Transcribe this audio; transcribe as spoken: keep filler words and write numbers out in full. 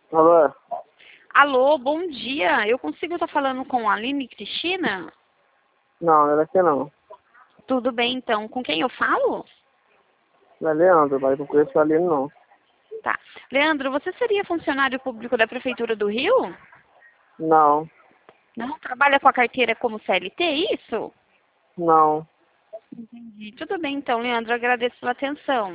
Alô? Alô, bom dia. Eu consigo estar falando com a Aline Cristina? Não, não é daqui não. Tudo bem, então. Com quem eu falo? Não é Leandro, mas não conheço a Aline não. Tá. Leandro, você seria funcionário público da Prefeitura do Rio? Não, Não? Trabalha com a carteira como C L T, é isso? não. Entendi. Tudo bem, então, Leandro. Agradeço pela atenção.